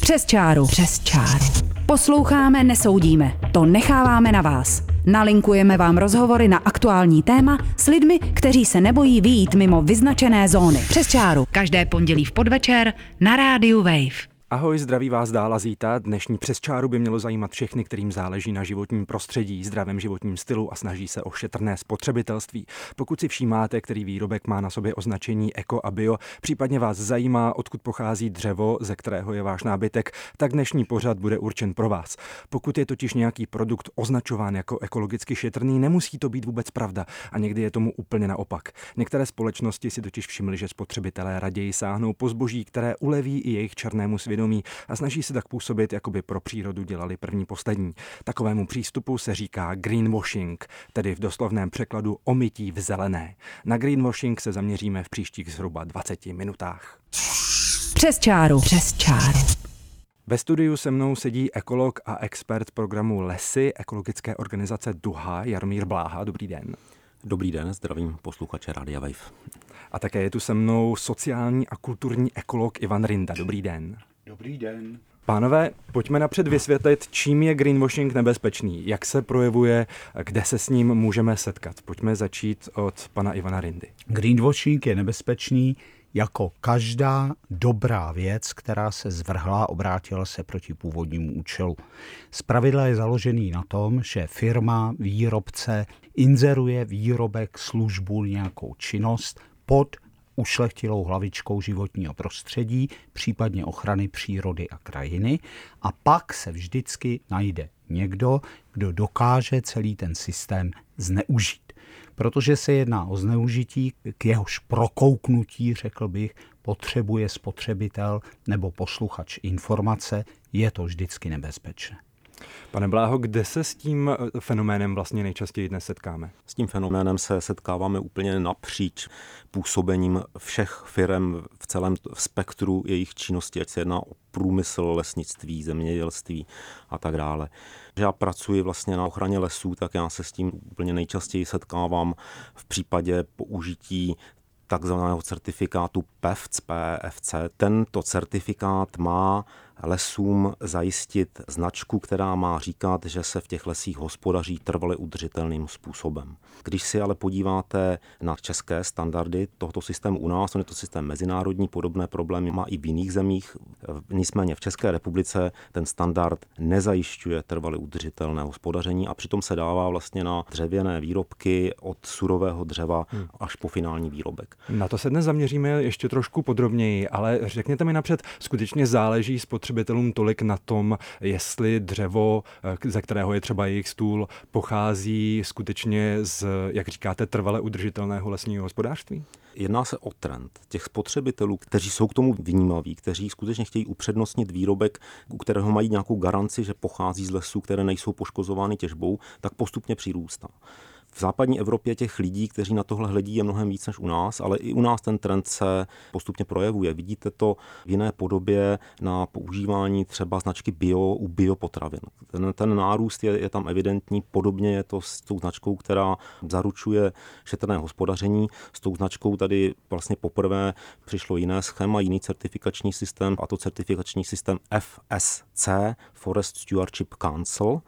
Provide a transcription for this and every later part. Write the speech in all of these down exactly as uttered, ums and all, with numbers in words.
Přes čáru. Přes čáru. Posloucháme, nesoudíme. To necháváme na vás. Nalinkujeme vám rozhovory na aktuální téma s lidmi, kteří se nebojí vyjít mimo vyznačené zóny. Přes čáru. Každé pondělí v podvečer na rádiu Wave. Ahoj, zdraví vás Dála Zíta. Dnešní Přes čáru by mělo zajímat všechny, kterým záleží na životním prostředí, zdravém životním stylu a snaží se o šetrné spotřebitelství. Pokud si všímáte, který výrobek má na sobě označení eko a bio, případně vás zajímá, odkud pochází dřevo, ze kterého je váš nábytek, tak dnešní pořad bude určen pro vás. Pokud je totiž nějaký produkt označován jako ekologicky šetrný, nemusí to být vůbec pravda a někdy je tomu úplně naopak. Některé společnosti si totiž všimly, že spotřebitelé raději sáhnou po zboží, které uleví i jejich černému svědomí a snaží se tak působit, jako by pro přírodu dělali první poslední. Takovému přístupu se říká greenwashing, tedy v doslovném překladu omytí v zelené. Na greenwashing se zaměříme v příštích zhruba dvaceti minutách. Přes čáru. Přes čáru. Ve studiu se mnou sedí ekolog a expert programu Lesy ekologické organizace Duha Jaromír Bláha. Dobrý den. Dobrý den, zdravím posluchače Rádia Wave. A také je tu se mnou sociální a kulturní ekolog Ivan Rinda. Dobrý den. Dobrý den. Pánové, pojďme napřed vysvětlit, čím je greenwashing nebezpečný, jak se projevuje, kde se s ním můžeme setkat. Pojďme začít od pana Ivana Rindy. Greenwashing je nebezpečný jako každá dobrá věc, která se zvrhla a obrátila se proti původnímu účelu. Zpravidla je založený na tom, že firma, výrobce inzeruje výrobek, službu, nějakou činnost pod ušlechtilou hlavičkou životního prostředí, případně ochrany přírody a krajiny, a pak se vždycky najde někdo, kdo dokáže celý ten systém zneužít. Protože se jedná o zneužití, k jehož prokouknutí, řekl bych, potřebuje spotřebitel nebo posluchač informace, je to vždycky nebezpečné. Pane Bláho, kde se s tím fenoménem vlastně nejčastěji dnes setkáme? S tím fenoménem se setkáváme úplně napříč působením všech firem v celém spektru jejich činnosti, ať se jedná o průmysl, lesnictví, zemědělství a tak dále. Já pracuji vlastně na ochraně lesů, tak já se s tím úplně nejčastěji setkávám v případě použití takzvaného certifikátu P E F C, P E F C. Tento certifikát má lesům zajistit značku, která má říkat, že se v těch lesích hospodaří trvale udržitelným způsobem. Když si ale podíváte na české standardy tohoto systému u nás, to je to systém mezinárodní, podobné problémy má i v jiných zemích. Nicméně v České republice ten standard nezajišťuje trvale udržitelné hospodaření a přitom se dává vlastně na dřevěné výrobky od surového dřeva hmm. až po finální výrobek. Na to se dnes zaměříme ještě trošku podrobněji, ale řekněte mi napřed, skutečně záleží spotřebitelům tolik na tom, jestli dřevo, ze kterého je třeba jejich stůl, pochází skutečně z, jak říkáte, trvale udržitelného lesního hospodářství? Jedná se o trend těch spotřebitelů, kteří jsou k tomu vnímaví, kteří skutečně chtějí upřednostnit výrobek, u kterého mají nějakou garanci, že pochází z lesů, které nejsou poškozovány těžbou, tak postupně přirůstá. V západní Evropě těch lidí, kteří na tohle hledí, je mnohem víc než u nás, ale i u nás ten trend se postupně projevuje. Vidíte to v jiné podobě na používání třeba značky bio u biopotravin. Ten, ten nárůst je, je tam evidentní, podobně je to s tou značkou, která zaručuje šetrné hospodaření. S tou značkou tady vlastně poprvé přišlo jiné schéma, jiný certifikační systém, a to certifikační systém F S C, Forest Stewardship Council.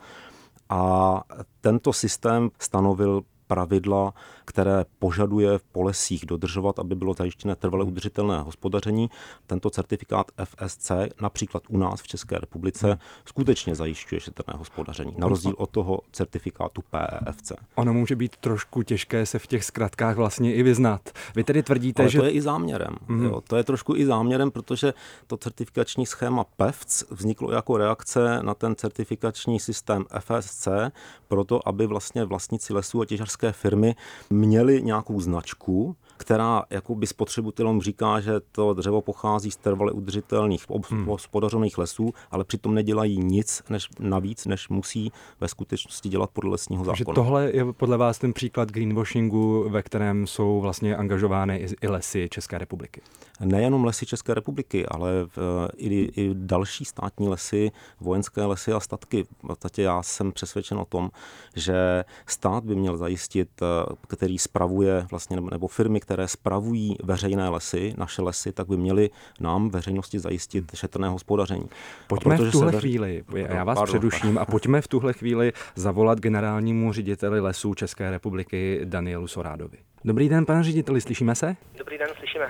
A tento systém stanovil pravidla, které požaduje v polesích dodržovat, aby bylo zajištěné trvale udržitelné hospodaření. Tento certifikát F S C například u nás v České republice skutečně zajišťuje šetrné hospodaření, na rozdíl od toho certifikátu P E F C. Ono může být trošku těžké se v těch zkratkách vlastně i vyznat. Vy tedy tvrdíte, Ale že... to je i záměrem. Mm. Jo, to je trošku i záměrem, protože to certifikační schéma P E F C vzniklo jako reakce na ten certifikační systém F S C, proto aby vlastně vlastníci lesů a těžařské firmy měli nějakou značku, která jakoby spotřebitelům říká, že to dřevo pochází z trvale udržitelných hospodařených hmm. lesů, ale přitom nedělají nic než navíc, než musí ve skutečnosti dělat podle lesního zákona. Takže tohle je podle vás ten příklad greenwashingu, ve kterém jsou vlastně angažovány i, i lesy České republiky? Nejenom lesy České republiky, ale v, i, i další státní lesy, vojenské lesy a statky. V podstatě já jsem přesvědčen o tom, že stát by měl zajistit, který spravuje vlastně, nebo firmy, které které spravují veřejné lesy, naše lesy, tak by měly nám veřejnosti zajistit šetrné hospodaření. Pojďme v tuhle veř... chvíli, já vás Pardon, předuším, a pojďme v tuhle chvíli zavolat generálnímu řediteli lesů České republiky Danielu Szórádovi. Dobrý den, pane řediteli, slyšíme se? Dobrý den, slyšíme.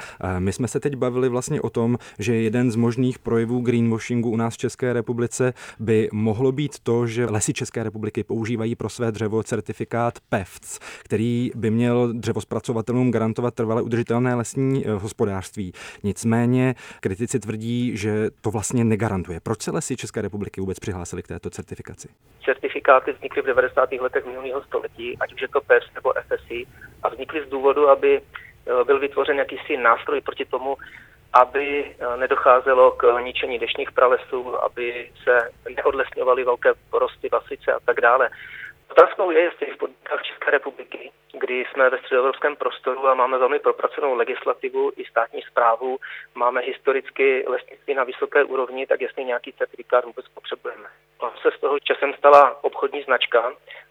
My jsme se teď bavili vlastně o tom, že jeden z možných projevů greenwashingu u nás v České republice by mohlo být to, že Lesy České republiky používají pro své dřevo certifikát P E F C, který by měl dřevospracovatelům garantovat trvale udržitelné lesní hospodářství. Nicméně kritici tvrdí, že to vlastně negarantuje. Proč se Lesy České republiky vůbec přihlásily k této certifikaci? Certifikáty vznikly v devadesátých letech minulého století, ať už je to P E F C nebo F S I, a vznikly z důvodu, aby byl vytvořen jakýsi nástroj proti tomu, aby nedocházelo k ničení deštných pralesů, aby se neodlesňovaly velké porosty, vasice a tak dále. Otázkou je, jestli v podmínkách České republiky, kdy jsme ve středoevropském prostoru a máme velmi propracovanou legislativu i státní správu, máme historicky lesnictví na vysoké úrovni, tak jestli nějaký certifikát vůbec potřebujeme. On se z toho časem stala obchodní značka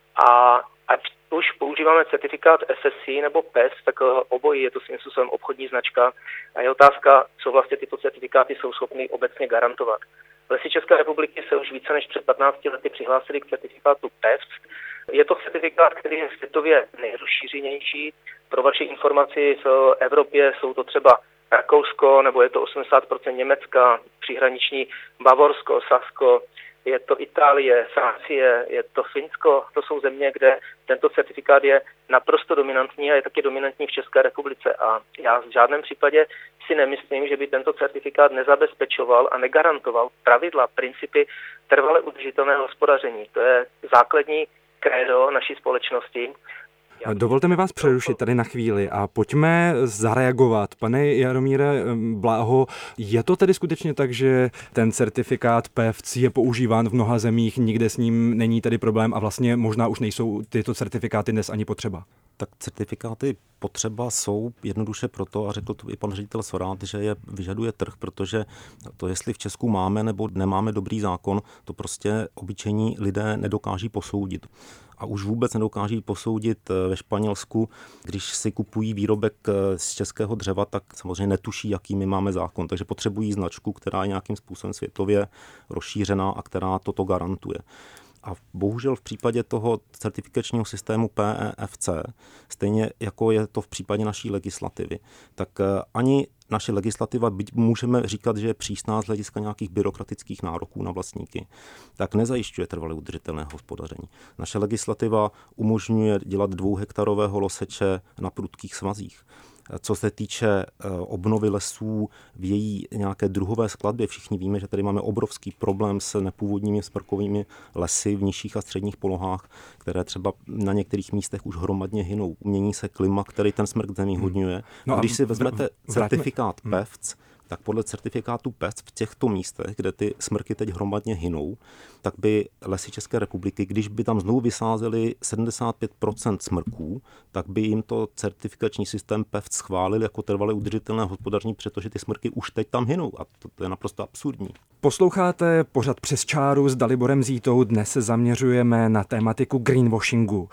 a ať už používáme certifikát F S I nebo P E S, tak obojí je to svým způsobem obchodní značka a je otázka, co vlastně tyto certifikáty jsou schopny obecně garantovat. Lesy České republiky se už více než před patnácti lety přihlásili k certifikátu P E F C. Je to certifikát, který je světově nejrozšířenější. Pro vaši informaci v Evropě jsou to třeba Rakousko, nebo je to osmdesát procent Německa, příhraniční Bavorsko, Sasko, je to Itálie, Francie, je to Finsko. To jsou země, kde tento certifikát je naprosto dominantní a je taky dominantní v České republice. A já v žádném případě si nemyslím, že by tento certifikát nezabezpečoval a negarantoval pravidla, principy trvale udržitelného hospodaření. To je základní krédo naší společnosti. Dovolte mi vás přerušit tady na chvíli a pojďme zareagovat. Pane Jaromíre Bláho, je to tedy skutečně tak, že ten certifikát P E F C je používán v mnoha zemích, nikde s ním není tedy problém a vlastně možná už nejsou tyto certifikáty dnes ani potřeba? Tak certifikáty potřeba jsou jednoduše proto, a řekl to i pan ředitel Szórád, že je vyžaduje trh, protože to, jestli v Česku máme nebo nemáme dobrý zákon, to prostě obyčejní lidé nedokáží posoudit. A už vůbec nedokáží posoudit ve Španělsku, když si kupují výrobek z českého dřeva, tak samozřejmě netuší, jaký my máme zákon. Takže potřebují značku, která je nějakým způsobem světově rozšířená a která toto garantuje. A bohužel v případě toho certifikačního systému P E F C, stejně jako je to v případě naší legislativy, tak ani naše legislativa, byť můžeme říkat, že je přísná z hlediska nějakých byrokratických nároků na vlastníky, tak nezajišťuje trvale udržitelné hospodaření. Naše legislativa umožňuje dělat dvouhektarového loseče na prudkých svazích. Co se týče obnovy lesů v její nějaké druhové skladbě, všichni víme, že tady máme obrovský problém s nepůvodními smrkovými lesy v nižších a středních polohách, které třeba na některých místech už hromadně hynou. Mění se klima, který ten smrk znevýhodňuje. No a když si vezmete certifikát P E F C, tak podle certifikátu P E F C v těchto místech, kde ty smrky teď hromadně hynou, tak by Lesy České republiky, když by tam znovu vysázeli sedmdesát pět procent smrků, tak by jim to certifikační systém P E F C schválil jako trvale udržitelné hospodaření, protože ty smrky už teď tam hynou a to, to je naprosto absurdní. Posloucháte pořad Přes čáru s Daliborem Zítou. Dnes se zaměřujeme na tématiku greenwashingu.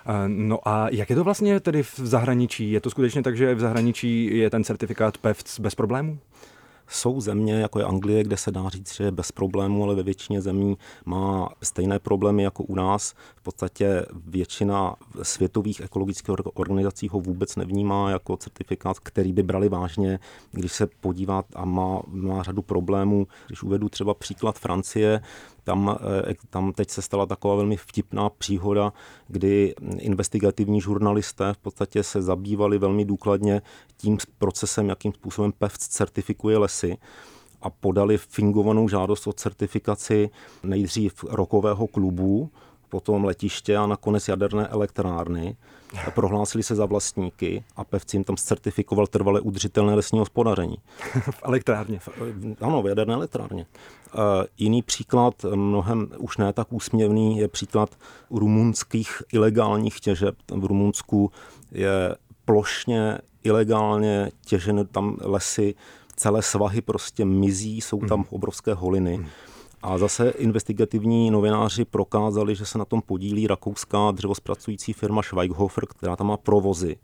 No a jak je to vlastně tedy v zahraničí? Je to skutečně tak, že v zahraničí je ten certifikát P E F C bez problémů? Jsou země, jako je Anglie, kde se dá říct, že je bez problémů, ale ve většině zemí má stejné problémy jako u nás. V podstatě většina světových ekologických organizací ho vůbec nevnímá jako certifikát, který by brali vážně, když se podívá a má, má řadu problémů. Když uvedu třeba příklad Francie, Tam, tam teď se stala taková velmi vtipná příhoda, kdy investigativní žurnalisté v podstatě se zabývali velmi důkladně tím procesem, jakým způsobem P E F C certifikuje lesy a podali fingovanou žádost o certifikaci nejdřív rokového klubu, potom letiště a nakonec jaderné elektrárny. A prohlásili se za vlastníky a P E F C jim tam certifikoval trvale udržitelné lesní hospodaření. V elektrárně. Ano, v jaderné elektrárně. Uh, jiný příklad, mnohem už ne tak úsměvný, je příklad rumunských ilegálních těžeb. V Rumunsku je plošně ilegálně těženy tam lesy, celé svahy prostě mizí, jsou tam obrovské holiny. A zase investigativní novináři prokázali, že se na tom podílí rakouská dřevospracující firma Schweighofer, která tam má provozy.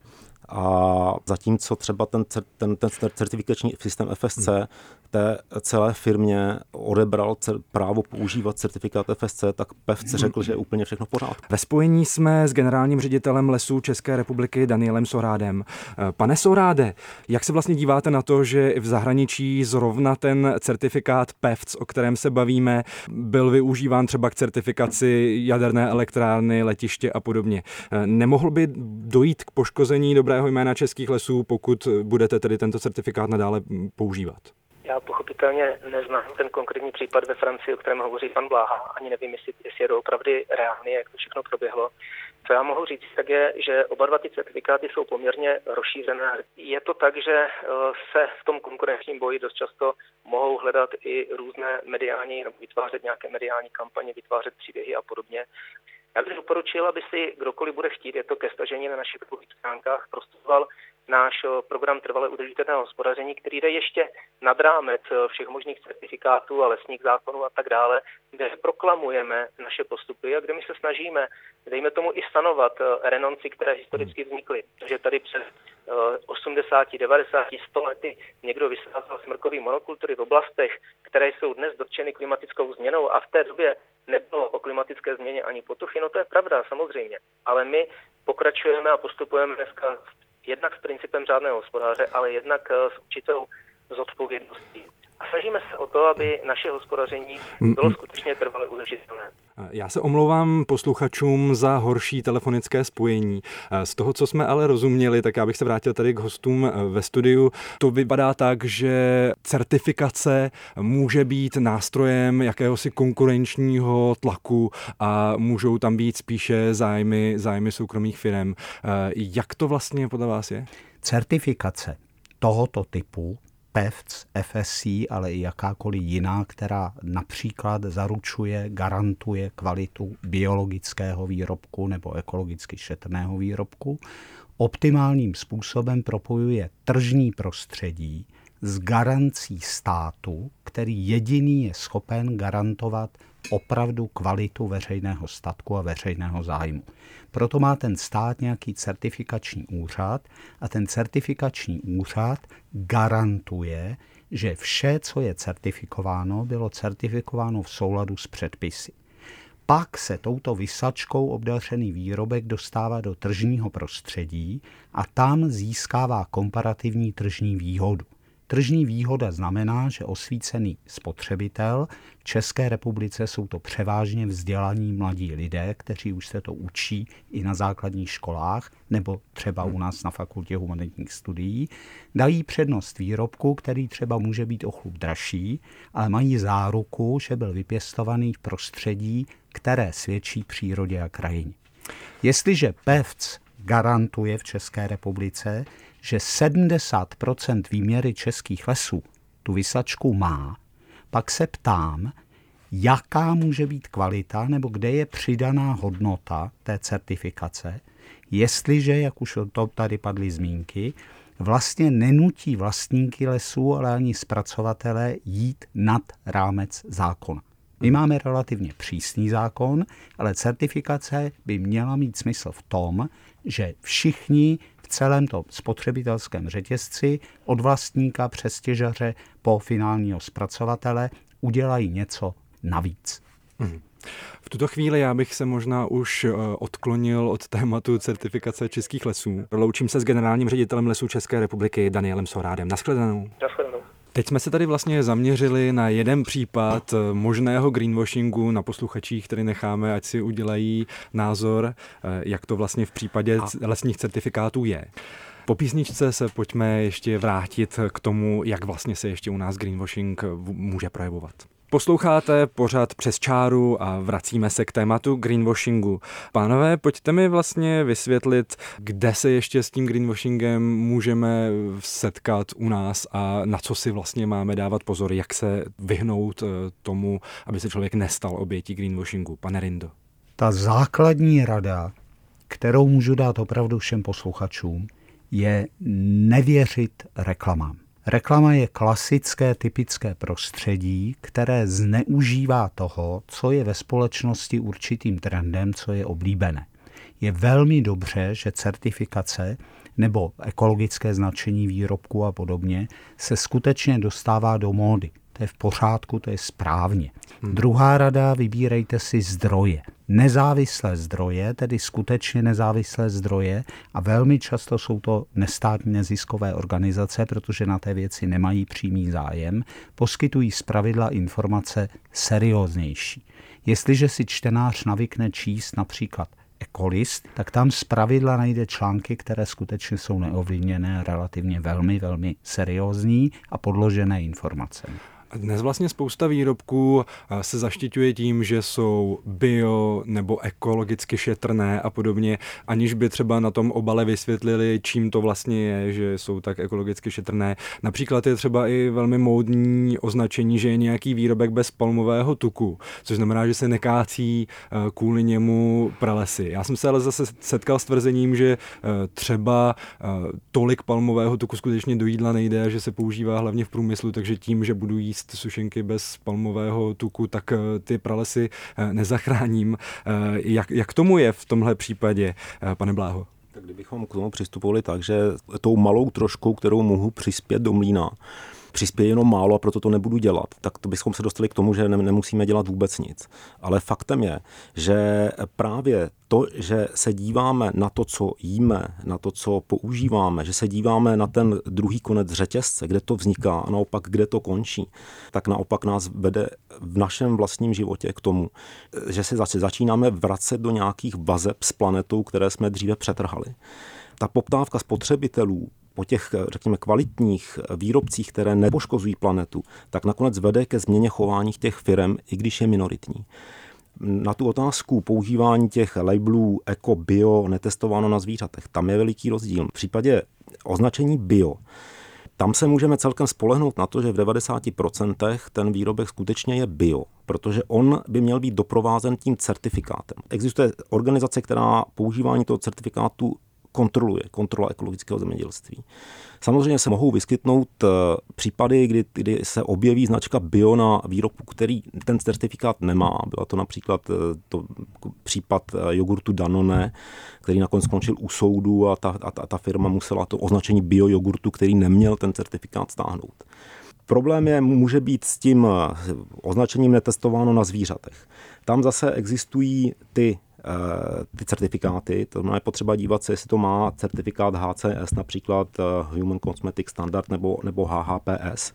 A zatímco třeba ten, ten, ten certifikační systém F S C té celé firmě odebral právo používat certifikát F S C, tak P E F C řekl, že je úplně všechno v pořádku. Ve spojení jsme s generálním ředitelem Lesů České republiky Danielem Szorádem. Pane Szorade, jak se vlastně díváte na to, že v zahraničí zrovna ten certifikát P E F C, o kterém se bavíme, byl využíván třeba k certifikaci jaderné elektrárny, letiště a podobně? Nemohl by dojít k poškození dobrého jména českých lesů, pokud budete tedy tento certifikát nadále používat? Já pochopitelně neznám ten konkrétní případ ve Francii, o kterém hovoří pan Bláha. Ani nevím, jestli, jestli je to opravdu reálně, jak to všechno proběhlo. Co já mohu říct, tak je, že oba dva ty certifikáty jsou poměrně rozšířené. Je to tak, že se v tom konkurenčním boji dost často mohou hledat i různé mediální, nebo vytvářet nějaké mediální kampaně, vytvářet příběhy a podobně. Já bych doporučil, aby si kdokoliv bude chtít, je to ke stažení na našich webových stránkách, prostudoval náš program trvale udržitelného hospodaření, který jde ještě nad rámec všech možných certifikátů a lesních zákonů a tak dále, kde proklamujeme naše postupy a kde my se snažíme, dejme tomu, i stanovat renonci, které historicky vznikly. Takže tady před osmdesáti, devadesáti, sto lety někdo vysázel smrkový monokultury v oblastech, které jsou dnes dotčeny klimatickou změnou a v té době nebylo o klimatické změně ani potuchy. No to je pravda, samozřejmě. Ale my pokračujeme a postupujeme dneska jednak s principem řádného hospodáře, ale jednak s určitou zodpovědností. A snažíme se o to, aby naše hospodaření bylo skutečně trvale udržitelné. Já se omlouvám posluchačům za horší telefonické spojení. Z toho, co jsme ale rozuměli, tak já bych se vrátil tady k hostům ve studiu. To vypadá tak, že certifikace může být nástrojem jakéhosi konkurenčního tlaku a můžou tam být spíše zájmy, zájmy soukromých firem. Jak to vlastně podle vás je? Certifikace tohoto typu P E F C, F S C, ale i jakákoliv jiná, která například zaručuje, garantuje kvalitu biologického výrobku nebo ekologicky šetrného výrobku, optimálním způsobem propojuje tržní prostředí s garancí státu, který jediný je schopen garantovat opravdu kvalitu veřejného statku a veřejného zájmu. Proto má ten stát nějaký certifikační úřad a ten certifikační úřad garantuje, že vše, co je certifikováno, bylo certifikováno v souladu s předpisy. Pak se touto visačkou obdařený výrobek dostává do tržního prostředí a tam získává komparativní tržní výhodu. Tržní výhoda znamená, že osvícený spotřebitel v České republice jsou to převážně vzdělaní mladí lidé, kteří už se to učí i na základních školách nebo třeba u nás na fakultě humanitních studií, dají přednost výrobku, který třeba může být o chlup dražší, ale mají záruku, že byl vypěstovaný v prostředí, které svědčí přírodě a krajině. Jestliže P E F C garantuje v České republice, že sedmdesát procent výměry českých lesů tu visačku má, pak se ptám, jaká může být kvalita nebo kde je přidaná hodnota té certifikace, jestliže, jak už to tady padly zmínky, vlastně nenutí vlastníky lesů, ale ani zpracovatele jít nad rámec zákona. My máme relativně přísný zákon, ale certifikace by měla mít smysl v tom, že všichni v celém tom spotřebitelském řetězci od vlastníka přes těžaře po finálního zpracovatele udělají něco navíc. Hmm. V tuto chvíli já bych se možná už odklonil od tématu certifikace českých lesů. Loučím se s generálním ředitelem Lesů České republiky Danielem Szorádem. Nashledanou. Nashledanou. Teď jsme se tady vlastně zaměřili na jeden případ možného greenwashingu, na posluchačích, který necháme, ať si udělají názor, jak to vlastně v případě lesních certifikátů je. Po písničce se pojďme ještě vrátit k tomu, jak vlastně se ještě u nás greenwashing může projevovat. Posloucháte pořad Přes čáru a vracíme se k tématu greenwashingu. Pánové, pojďte mi vlastně vysvětlit, kde se ještě s tím greenwashingem můžeme setkat u nás a na co si vlastně máme dávat pozor, jak se vyhnout tomu, aby se člověk nestal obětí greenwashingu. Pane Rindo. Ta základní rada, kterou můžu dát opravdu všem posluchačům, je nevěřit reklamám. Reklama je klasické, typické prostředí, které zneužívá toho, co je ve společnosti určitým trendem, co je oblíbené. Je velmi dobře, že certifikace nebo ekologické značení výrobku a podobně, se skutečně dostává do módy. To je v pořádku, to je správně. Hmm. Druhá rada, vybírejte si zdroje. Nezávislé zdroje, tedy skutečně nezávislé zdroje, a velmi často jsou to nestátní neziskové organizace, protože na té věci nemají přímý zájem, poskytují zpravidla informace serióznější. Jestliže si čtenář navykne číst například Ecolist, tak tam zpravidla najde články, které skutečně jsou neovlivněné, relativně velmi, velmi seriózní a podložené informacemi. Dnes vlastně spousta výrobků se zaštiťuje tím, že jsou bio nebo ekologicky šetrné a podobně, aniž by třeba na tom obale vysvětlili, čím to vlastně je, že jsou tak ekologicky šetrné. Například je třeba i velmi módní označení, že je nějaký výrobek bez palmového tuku, což znamená, že se nekácí kvůli němu pralesy. Já jsem se ale zase setkal s tvrzením, že třeba tolik palmového tuku skutečně do jídla nejde, že se používá hlavně v průmyslu, takže tím, že budu jíst sušenky bez palmového tuku, tak ty pralesy nezachráním. Jak, jak tomu je v tomhle případě, pane Bláho? Tak kdybychom k tomu přistupovali tak, že tou malou troškou, kterou mohu přispět do mlýna, přispěje jenom málo a proto to nebudu dělat, tak to bychom se dostali k tomu, že nemusíme dělat vůbec nic. Ale faktem je, že právě to, že se díváme na to, co jíme, na to, co používáme, že se díváme na ten druhý konec řetězce, kde to vzniká a naopak, kde to končí, tak naopak nás vede v našem vlastním životě k tomu, že se začínáme vracet do nějakých vazeb s planetou, které jsme dříve přetrhali. Ta poptávka spotřebitelů po těch, řekněme, kvalitních výrobcích, které nepoškozují planetu, tak nakonec vede ke změně chování těch firem, i když je minoritní. Na tu otázku používání těch labelů eko, bio, netestováno na zvířatech, tam je veliký rozdíl. V případě označení bio, tam se můžeme celkem spolehnout na to, že v devadesáti procentech ten výrobek skutečně je bio, protože on by měl být doprovázen tím certifikátem. Existuje organizace, která používání toho certifikátu kontroluje, kontrola ekologického zemědělství. Samozřejmě se mohou vyskytnout případy, kdy, kdy se objeví značka bio na výrobku, který ten certifikát nemá. Byla to například to případ jogurtu Danone, který nakonec skončil u soudu a ta, a ta, ta firma musela to označení bio jogurtu, který neměl ten certifikát, stáhnout. Problém je, může být s tím označením netestováno na zvířatech. Tam zase existují ty ty certifikáty, to znamená, je potřeba dívat se, jestli to má certifikát H C S, například Human Cosmetic Standard nebo, nebo H H P S.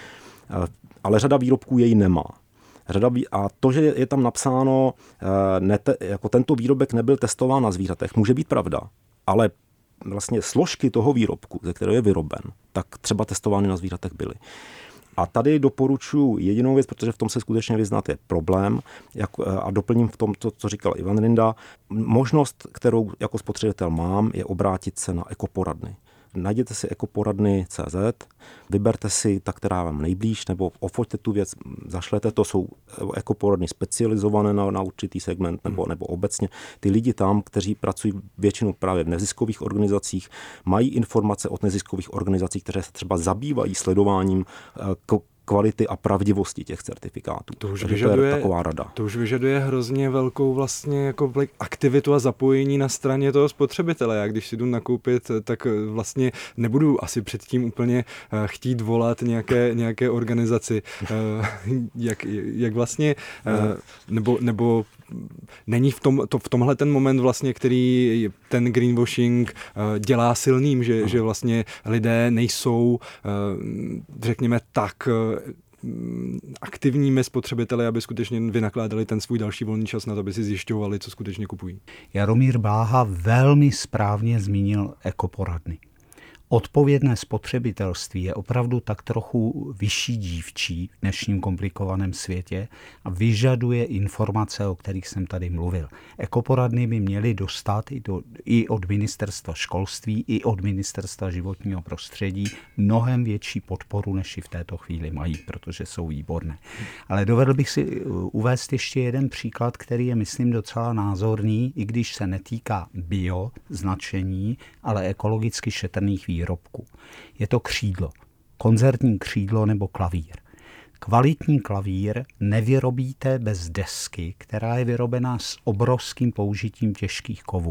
Ale řada výrobků jej nemá. Řada vý... A to, že je tam napsáno, nete... jako tento výrobek nebyl testován na zvířatech, může být pravda, ale vlastně složky toho výrobku, ze kterého je vyroben, tak třeba testovány na zvířatech byly. A tady doporučuji jedinou věc, protože v tom se skutečně vyznat je problém, jak, a doplním v tom, to, co říkal Ivan Rinda. Možnost, kterou jako spotřebitel mám, je obrátit se na ekoporadny. Najděte si ekoporadny tečka cé zet, vyberte si ta, která vám nejblíž, nebo ofoťte tu věc, zašlete, to jsou ekoporadny specializované na, na určitý segment, nebo, nebo obecně. Ty lidi tam, kteří pracují většinou právě v neziskových organizacích, mají informace od neziskových organizací, které se třeba zabývají sledováním k kvality a pravdivosti těch certifikátů. To už, Takže vyžaduje, to je taková rada. To už vyžaduje hrozně velkou vlastně jako aktivitu a zapojení na straně toho spotřebitele. Já když si jdu nakoupit, tak vlastně nebudu asi předtím úplně chtít volat nějaké, nějaké organizaci. Jak, jak vlastně, nebo, nebo není v, tom, to, v tomhle ten moment vlastně, který ten greenwashing dělá silným, že, že vlastně lidé nejsou, řekněme tak, aktivními spotřebiteli, aby skutečně vynakládali ten svůj další volný čas na to, aby si zjišťovali, co skutečně kupují. Jaromír Bláha velmi správně zmínil ekoporadny. Odpovědné spotřebitelství je opravdu tak trochu vyšší dívčí v dnešním komplikovaném světě a vyžaduje informace, o kterých jsem tady mluvil. Ekoporadny by měly dostat i, do, i od ministerstva školství, i od ministerstva životního prostředí mnohem větší podporu, než ji v této chvíli mají, protože jsou výborné. Ale dovedl bych si uvést ještě jeden příklad, který je, myslím, docela názorný, i když se netýká bio značení, ale ekologicky šetrných výrobků. Je to křídlo, koncertní křídlo nebo klavír. Kvalitní klavír nevyrobíte bez desky, která je vyrobená s obrovským použitím těžkých kovů.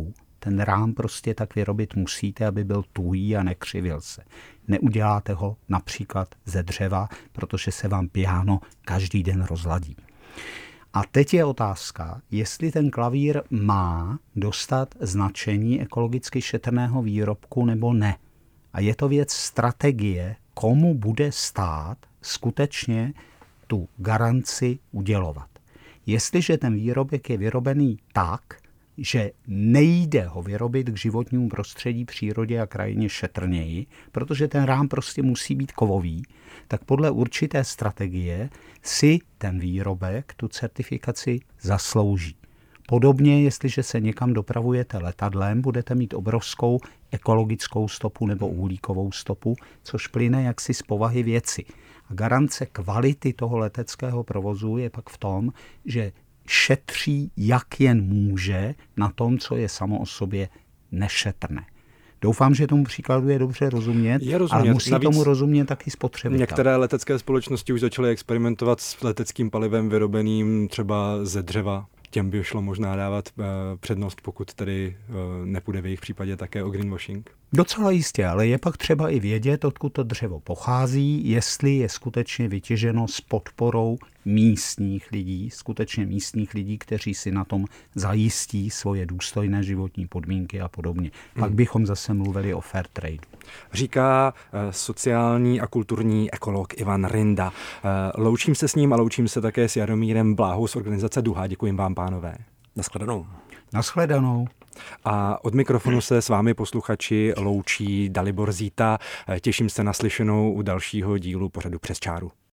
Ten rám prostě tak vyrobit musíte, aby byl tuhý a nekřivil se. Neuděláte ho například ze dřeva, protože se vám piano každý den rozladí. A teď je otázka, jestli ten klavír má dostat značení ekologicky šetrného výrobku nebo ne. A je to věc strategie, komu bude stát skutečně tu garanci udělovat. Jestliže ten výrobek je vyrobený tak, že nejde ho vyrobit k životnímu prostředí, přírodě a krajině šetrněji, protože ten rám prostě musí být kovový, tak podle určité strategie si ten výrobek tu certifikaci zaslouží. Podobně, jestliže se někam dopravujete letadlem, budete mít obrovskou ekologickou stopu nebo uhlíkovou stopu, což plyne jaksi z povahy věci. A garance kvality toho leteckého provozu je pak v tom, že šetří, jak jen může, na tom, co je samo o sobě nešetrné. Doufám, že tomu příkladu je dobře rozumět, je rozumět. Ale musí Navíc tomu rozumět taky spotřebitel. Některé letecké společnosti už začaly experimentovat s leteckým palivem vyrobeným třeba ze dřeva. Těm by šlo možná dávat uh, přednost, pokud tedy uh, nepůjde v jejich případě také o greenwashing? Docela jistě, ale je pak třeba i vědět, odkud to dřevo pochází, jestli je skutečně vytěženo s podporou místních lidí, skutečně místních lidí, kteří si na tom zajistí svoje důstojné životní podmínky a podobně. Pak hmm. bychom zase mluvili o fair trade. Říká uh, sociální a kulturní ekolog Ivan Rinda. Uh, loučím se s ním a loučím se také s Jaromírem Bláhou z organizace Duha. Děkuji vám, pánové. Naschledanou. Naschledanou. A od mikrofonu se s vámi posluchači loučí Dalibor Zíta. Těším se na slyšenou u dalšího dílu pořadu Přes čáru.